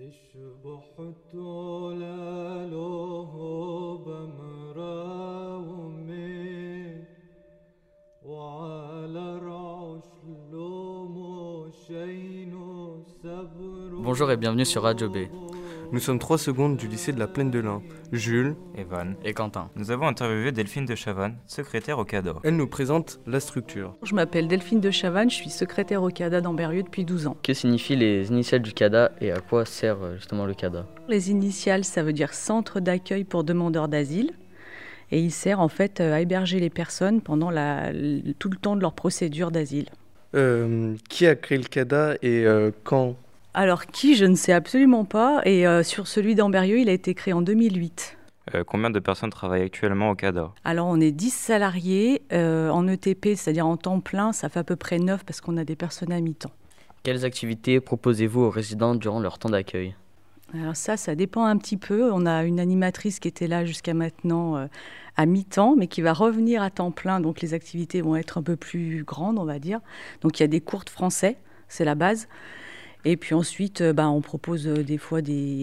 شبحت لاله بمراومي وعلى العشل مشين سبر. Bonjour et bienvenue sur Radio B. Nous sommes 3 secondes du lycée de la Plaine de l'Ain. Jules, Evan Et Quentin. Nous avons interviewé Delphine de Chavannes, secrétaire au CADA. elle nous présente la structure. Je m'appelle Delphine de Chavannes, je suis secrétaire au CADA d'Ambérieu depuis 12 ans. Que signifient les initiales du CADA et à quoi sert justement le CADA? Les initiales, ça veut dire Centre d'accueil pour demandeurs d'asile. Et il sert en fait à héberger les personnes pendant tout le temps de leur procédure d'asile. Qui a créé le CADA et quand? Alors qui, je ne sais absolument pas. Et sur celui d'Ambérieu, il a été créé en 2008. Combien de personnes travaillent actuellement au CADA? Alors on est 10 salariés en ETP, c'est-à-dire en temps plein, ça fait à peu près 9 parce qu'on a des personnes à mi-temps. Quelles activités proposez-vous aux résidents durant leur temps d'accueil? Alors ça dépend un petit peu. On a une animatrice qui était là jusqu'à maintenant à mi-temps, mais qui va revenir à temps plein. Donc les activités vont être un peu plus grandes, on va dire. Donc il y a des cours de français, c'est la base. Et puis ensuite, on propose des fois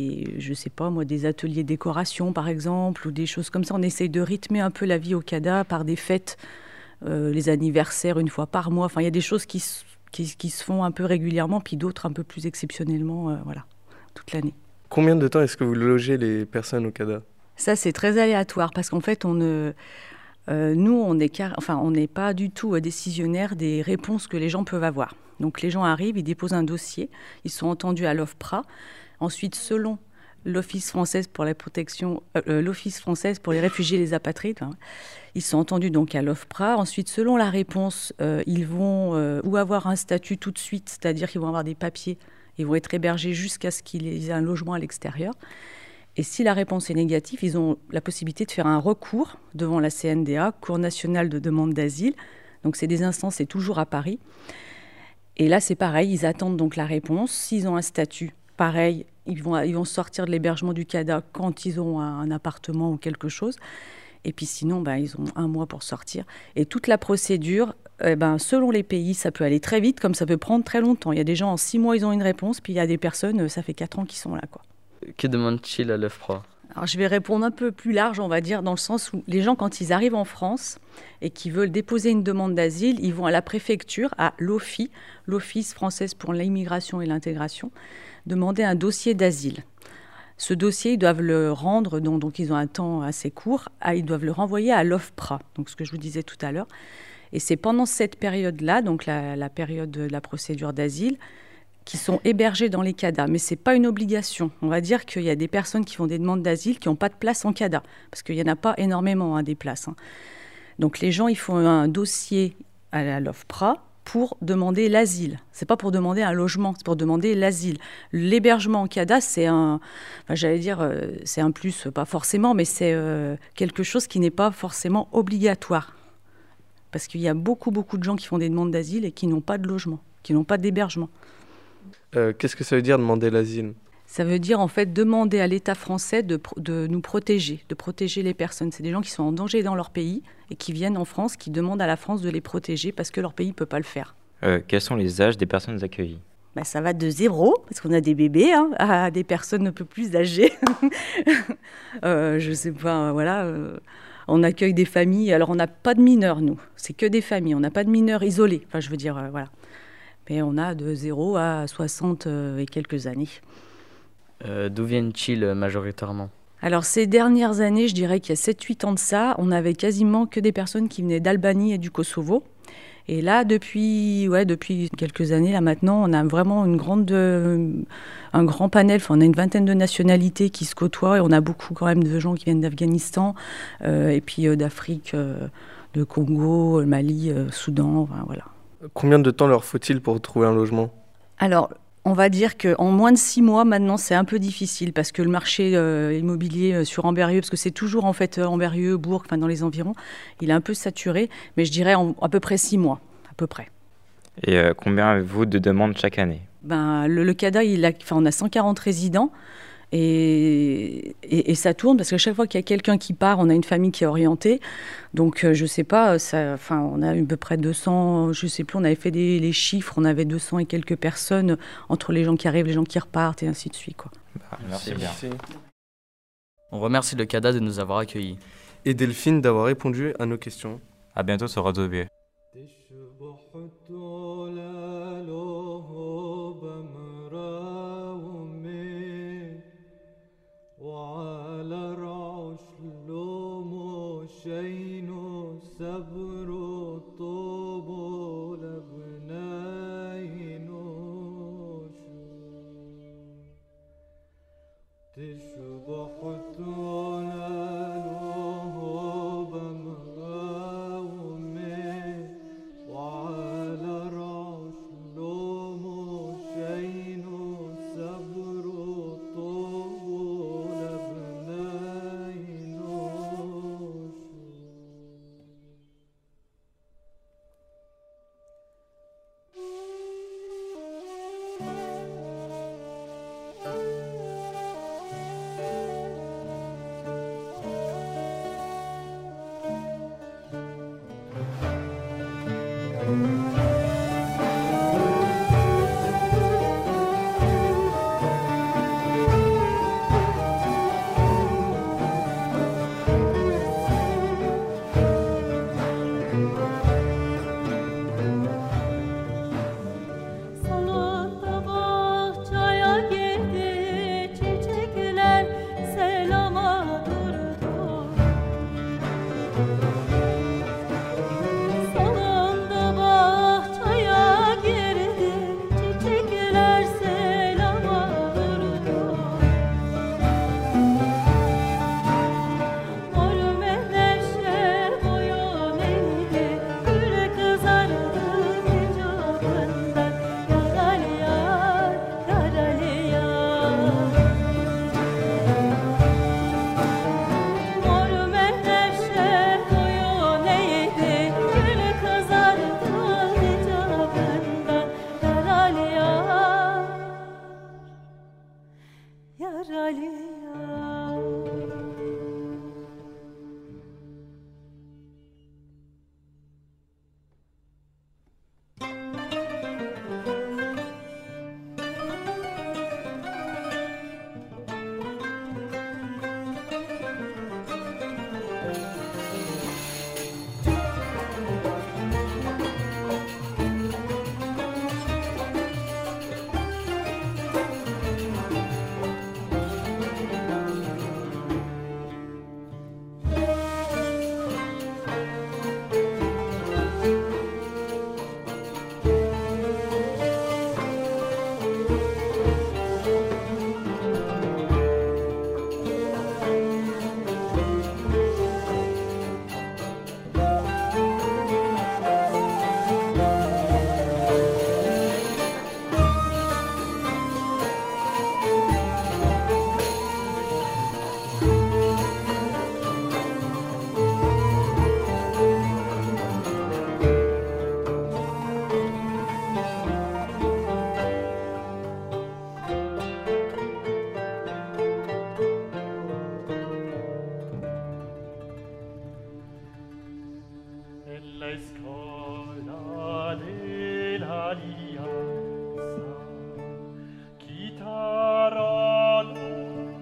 des ateliers décoration par exemple, ou des choses comme ça. On essaye de rythmer un peu la vie au CADA par des fêtes, les anniversaires une fois par mois. Enfin, il y a des choses qui se font un peu régulièrement, puis d'autres un peu plus exceptionnellement, toute l'année. Combien de temps est-ce que vous logez les personnes au CADA? Ça, c'est très aléatoire parce qu'en fait, nous, on n'est pas du tout décisionnaire des réponses que les gens peuvent avoir. Donc, les gens arrivent, ils déposent un dossier, ils sont entendus à l'OFPRA. Ensuite, selon l'Office française pour l'Office française pour les réfugiés et les apatrides, ils sont entendus donc à l'OFPRA. Ensuite, selon la réponse, ils vont ou avoir un statut tout de suite, c'est-à-dire qu'ils vont avoir des papiers. Ils vont être hébergés jusqu'à ce qu'ils aient un logement à l'extérieur. Et si la réponse est négative, ils ont la possibilité de faire un recours devant la CNDA, Cour nationale de demande d'asile. Donc c'est des instances, c'est toujours à Paris. Et là, c'est pareil, ils attendent donc la réponse. S'ils ont un statut, pareil, ils vont sortir de l'hébergement du CADA quand ils ont un appartement ou quelque chose. Et puis sinon, ils ont 1 mois pour sortir. Et toute la procédure, selon les pays, ça peut aller très vite, comme ça peut prendre très longtemps. Il y a des gens, en 6 mois, ils ont une réponse, puis il y a des personnes, ça fait 4 ans qu'ils sont là, quoi. Que demande-t-il à l'OFPRA? Alors, je vais répondre un peu plus large, on va dire, dans le sens où les gens, quand ils arrivent en France et qu'ils veulent déposer une demande d'asile, ils vont à la préfecture, à l'OFII, l'Office française pour l'immigration et l'intégration, demander un dossier d'asile. Ce dossier, ils doivent le rendre, donc ils ont un temps assez court, ils doivent le renvoyer à l'OFPRA, donc ce que je vous disais tout à l'heure. Et c'est pendant cette période-là, donc la période de la procédure d'asile, qui sont hébergés dans les CADA. Mais ce n'est pas une obligation. On va dire qu'il y a des personnes qui font des demandes d'asile qui n'ont pas de place en CADA, parce qu'il n'y en a pas énormément des places. Donc les gens, ils font un dossier à l'OFPRA pour demander l'asile. Ce n'est pas pour demander un logement, c'est pour demander l'asile. L'hébergement en CADA, c'est un plus, pas forcément, mais c'est quelque chose qui n'est pas forcément obligatoire. Parce qu'il y a beaucoup de gens qui font des demandes d'asile et qui n'ont pas de logement, qui n'ont pas d'hébergement. Qu'est-ce que ça veut dire demander l'asile? Ça veut dire en fait demander à l'État français de nous protéger, de protéger les personnes. C'est des gens qui sont en danger dans leur pays et qui viennent en France, qui demandent à la France de les protéger parce que leur pays ne peut pas le faire. Quels sont les âges des personnes accueillies? Ça va de 0, parce qu'on a des bébés, à des personnes un peu plus âgées. Je sais pas, voilà. On accueille des familles. Alors, on n'a pas de mineurs, nous. C'est que des familles. On n'a pas de mineurs isolés. Enfin, je veux dire, voilà. Mais on a de 0 à 60 et quelques années. D'où viennent-ils majoritairement? Alors, ces dernières années, je dirais qu'il y a 7-8 ans de ça, on n'avait quasiment que des personnes qui venaient d'Albanie et du Kosovo. Et là, depuis quelques années, là maintenant, on a vraiment un grand panel. Enfin, on a une vingtaine de nationalités qui se côtoient et on a beaucoup quand même de gens qui viennent d'Afghanistan et puis d'Afrique, de Congo, Mali, Soudan, voilà. Combien de temps leur faut-il pour trouver un logement? Alors, on va dire qu'en moins de 6 mois, maintenant, c'est un peu difficile parce que le marché immobilier sur Ambérieu, parce que c'est toujours en fait Ambérieu, Bourg, enfin dans les environs, il est un peu saturé, mais je dirais à peu près 6 mois, à peu près. Et combien avez-vous de demandes chaque année? Le CADA, on a 140 résidents et ça tourne parce qu'à chaque fois qu'il y a quelqu'un qui part, on a une famille qui est orientée. Donc, je ne sais pas, on a à peu près 200, je ne sais plus, on avait fait les chiffres, on avait 200 et quelques personnes entre les gens qui arrivent, les gens qui repartent et ainsi de suite, quoi. Merci bien. On remercie le CADA de nous avoir accueillis. Et Delphine d'avoir répondu à nos questions. À bientôt sur Radio B.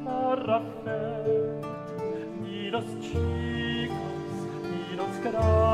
Ni los chicos, ni los grandes